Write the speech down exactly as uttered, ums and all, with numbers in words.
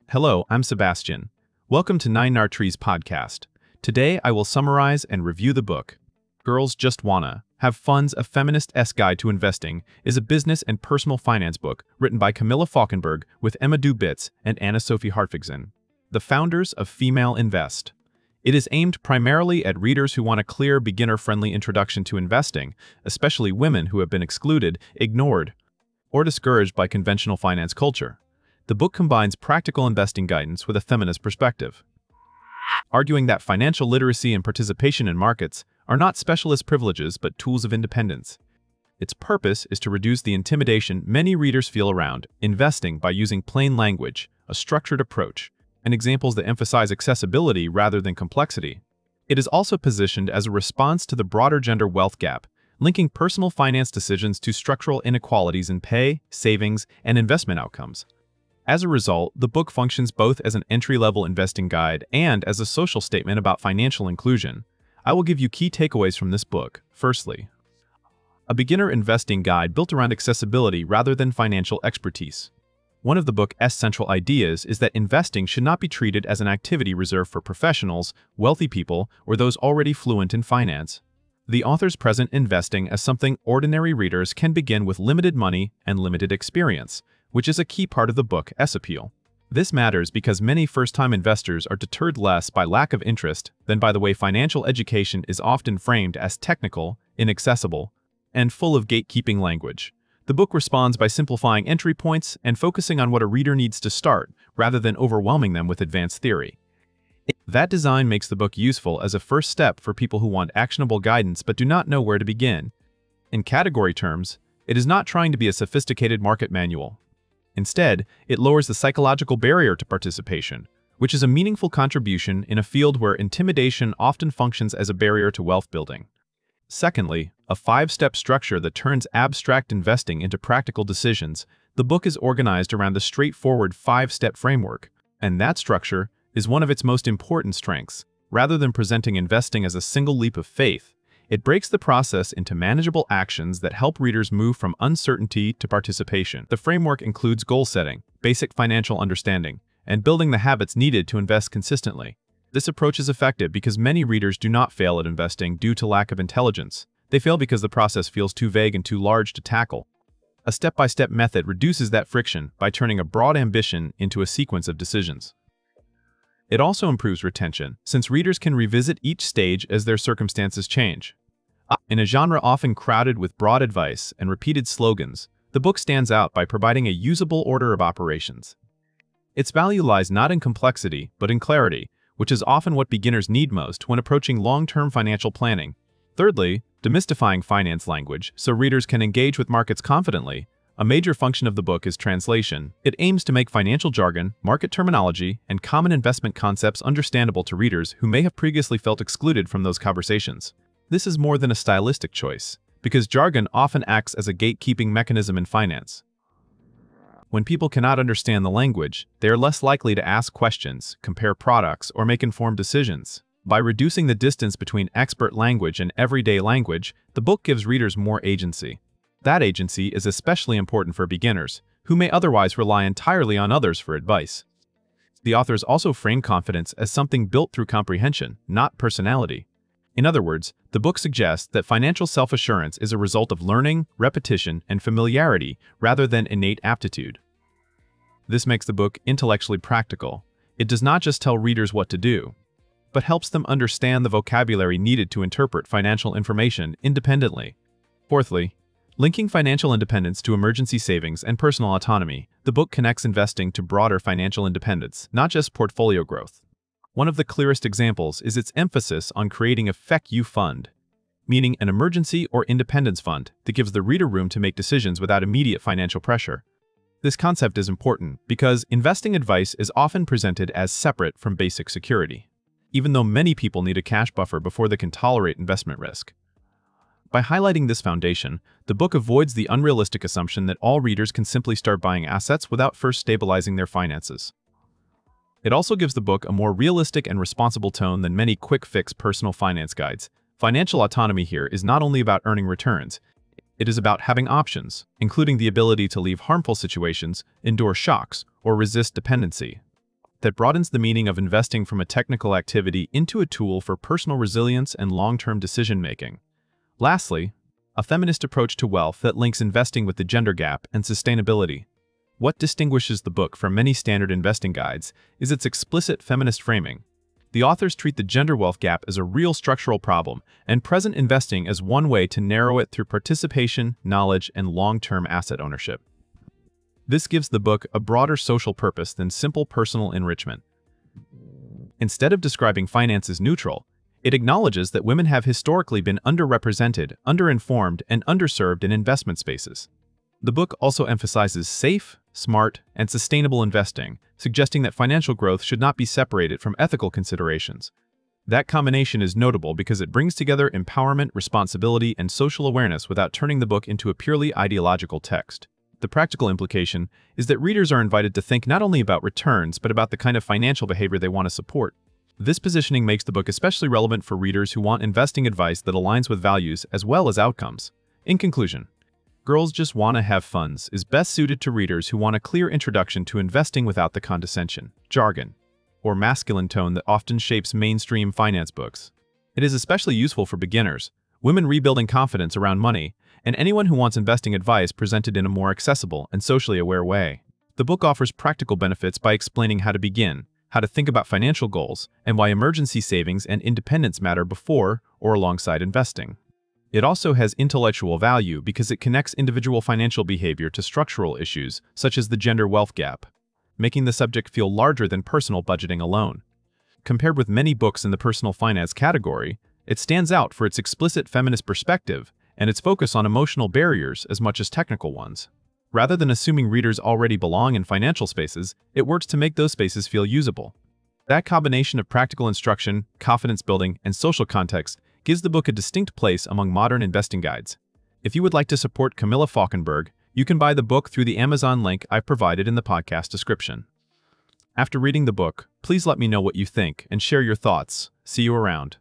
Hello, I'm Sebastian. Welcome to Nine Nar Trees podcast. Today I will summarize and review the book. Girls Just Wanna Have Fun's A Feminist-esque Guide to Investing is a business and personal finance book written by Camilla Falkenberg with Emma Dubitz and Anna-Sophie Hartwigsen, the founders of Female Invest. It is aimed primarily at readers who want a clear, beginner-friendly introduction to investing, especially women who have been excluded, ignored, or discouraged by conventional finance culture. The book combines practical investing guidance with a feminist perspective, arguing that financial literacy and participation in markets are not specialist privileges but tools of independence. Its purpose is to reduce the intimidation many readers feel around investing by using plain language, a structured approach, and examples that emphasize accessibility rather than complexity. It is also positioned as a response to the broader gender wealth gap, linking personal finance decisions to structural inequalities in pay, savings, and investment outcomes. As a result, the book functions both as an entry-level investing guide and as a social statement about financial inclusion. I will give you key takeaways from this book. Firstly, a beginner investing guide built around accessibility rather than financial expertise. One of the book's central ideas is that investing should not be treated as an activity reserved for professionals, wealthy people, or those already fluent in finance. The authors present investing as something ordinary readers can begin with limited money and limited experience, which is a key part of the book's appeal. This matters because many first-time investors are deterred less by lack of interest than by the way financial education is often framed as technical, inaccessible, and full of gatekeeping language. The book responds by simplifying entry points and focusing on what a reader needs to start, rather than overwhelming them with advanced theory. That design makes the book useful as a first step for people who want actionable guidance but do not know where to begin. In category terms, it is not trying to be a sophisticated market manual. Instead, it lowers the psychological barrier to participation, which is a meaningful contribution in a field where intimidation often functions as a barrier to wealth building. Secondly, a five-step structure that turns abstract investing into practical decisions. The book is organized around the straightforward five-step framework, and that structure is one of its most important strengths. Rather than presenting investing as a single leap of faith, it breaks the process into manageable actions that help readers move from uncertainty to participation. The framework includes goal setting, basic financial understanding, and building the habits needed to invest consistently. This approach is effective because many readers do not fail at investing due to lack of intelligence. They fail because the process feels too vague and too large to tackle. A step-by-step method reduces that friction by turning a broad ambition into a sequence of decisions. It also improves retention, since readers can revisit each stage as their circumstances change. In a genre often crowded with broad advice and repeated slogans, the book stands out by providing a usable order of operations. Its value lies not in complexity, but in clarity, which is often what beginners need most when approaching long-term financial planning. Thirdly, demystifying finance language so readers can engage with markets confidently. A major function of the book is translation. It aims to make financial jargon, market terminology, and common investment concepts understandable to readers who may have previously felt excluded from those conversations. This is more than a stylistic choice, because jargon often acts as a gatekeeping mechanism in finance. When people cannot understand the language, they are less likely to ask questions, compare products, or make informed decisions. By reducing the distance between expert language and everyday language, the book gives readers more agency. That agency is especially important for beginners, who may otherwise rely entirely on others for advice. The authors also frame confidence as something built through comprehension, not personality. In other words, the book suggests that financial self-assurance is a result of learning, repetition, and familiarity rather than innate aptitude. This makes the book intellectually practical. It does not just tell readers what to do, but helps them understand the vocabulary needed to interpret financial information independently. Fourthly, linking financial independence to emergency savings and personal autonomy, the book connects investing to broader financial independence, not just portfolio growth. One of the clearest examples is its emphasis on creating a F E C U fund, meaning an emergency or independence fund that gives the reader room to make decisions without immediate financial pressure. This concept is important because investing advice is often presented as separate from basic security, even though many people need a cash buffer before they can tolerate investment risk. By highlighting this foundation, the book avoids the unrealistic assumption that all readers can simply start buying assets without first stabilizing their finances. It also gives the book a more realistic and responsible tone than many quick-fix personal finance guides. Financial autonomy here is not only about earning returns, it is about having options, including the ability to leave harmful situations, endure shocks, or resist dependency. that broadens the meaning of investing from a technical activity into a tool for personal resilience and long-term decision-making. Lastly, a feminist approach to wealth that links investing with the gender gap and sustainability. What distinguishes the book from many standard investing guides is its explicit feminist framing. The authors treat the gender wealth gap as a real structural problem and present investing as one way to narrow it through participation, knowledge, and long-term asset ownership. This gives the book a broader social purpose than simple personal enrichment. Instead of describing finance as neutral, it acknowledges that women have historically been underrepresented, underinformed, and underserved in investment spaces. The book also emphasizes safe, smart, and sustainable investing, suggesting that financial growth should not be separated from ethical considerations. That combination is notable because it brings together empowerment, responsibility, and social awareness without turning the book into a purely ideological text. The practical implication is that readers are invited to think not only about returns, but about the kind of financial behavior they want to support. This positioning makes the book especially relevant for readers who want investing advice that aligns with values as well as outcomes. In conclusion, Girls Just Wanna Have Funds is best suited to readers who want a clear introduction to investing without the condescension, jargon, or masculine tone that often shapes mainstream finance books. It is especially useful for beginners, women rebuilding confidence around money, and anyone who wants investing advice presented in a more accessible and socially aware way. The book offers practical benefits by explaining how to begin, how to think about financial goals, and why emergency savings and independence matter before or alongside investing. It also has intellectual value because it connects individual financial behavior to structural issues such as the gender wealth gap, making the subject feel larger than personal budgeting alone. Compared with many books in the personal finance category, it stands out for its explicit feminist perspective and its focus on emotional barriers as much as technical ones. Rather than assuming readers already belong in financial spaces, it works to make those spaces feel usable. That combination of practical instruction, confidence building, and social context gives the book a distinct place among modern investing guides. If you would like to support Camilla Falkenberg, you can buy the book through the Amazon link I've provided in the podcast description. After reading the book, please let me know what you think and share your thoughts. See you around.